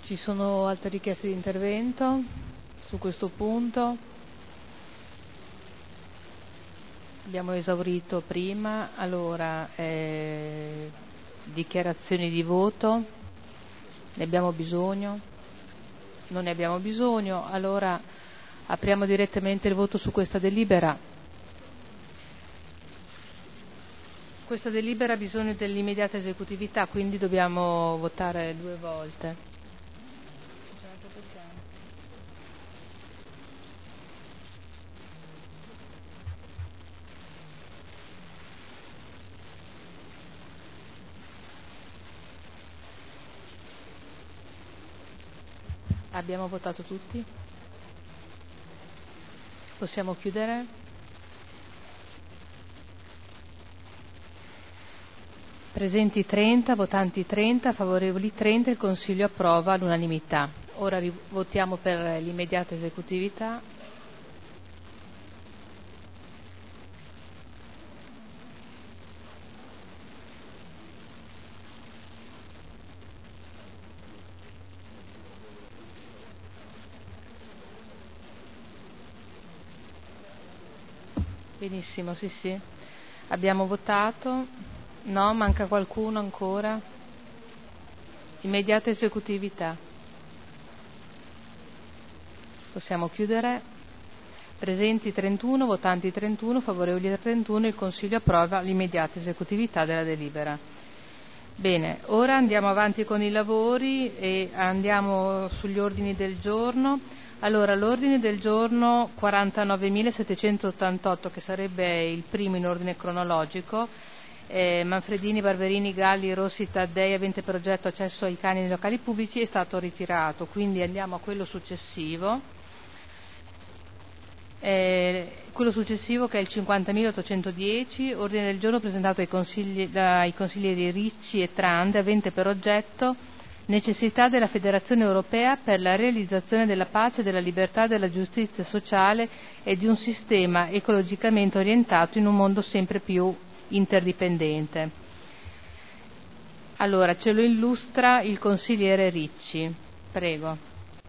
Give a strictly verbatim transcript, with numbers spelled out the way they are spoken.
Ci sono altre richieste di intervento su questo punto? Abbiamo esaurito prima, allora eh, dichiarazioni di voto, ne abbiamo bisogno? Non ne abbiamo bisogno, allora apriamo direttamente il voto su questa delibera. Questa delibera ha bisogno dell'immediata esecutività, quindi dobbiamo votare due volte. Abbiamo votato tutti? Possiamo chiudere? Presenti trenta, votanti trenta, favorevoli trenta, il Consiglio approva all'unanimità. Ora votiamo per l'immediata esecutività. Benissimo, sì sì. Abbiamo votato. No, manca qualcuno ancora. Immediata esecutività. Possiamo chiudere. Presenti trentuno, votanti trentuno, favorevoli trentuno, il Consiglio approva l'immediata esecutività della delibera. Bene, ora andiamo avanti con i lavori e andiamo sugli ordini del giorno. Allora, l'ordine del giorno quarantanovemilasettecentoottantotto, che sarebbe il primo in ordine cronologico, eh, Manfredini, Barberini, Galli, Rossi, Taddei, avente per oggetto accesso ai cani nei locali pubblici, è stato ritirato, quindi andiamo a quello successivo. Eh, quello successivo, che è il cinquantamilaottocentodieci, ordine del giorno presentato ai, consigli, dai consiglieri Ricci e Trande, avente per oggetto necessità della Federazione Europea per la realizzazione della pace, della libertà, della giustizia sociale e di un sistema ecologicamente orientato in un mondo sempre più interdipendente. Allora, ce lo illustra il consigliere Ricci. Prego.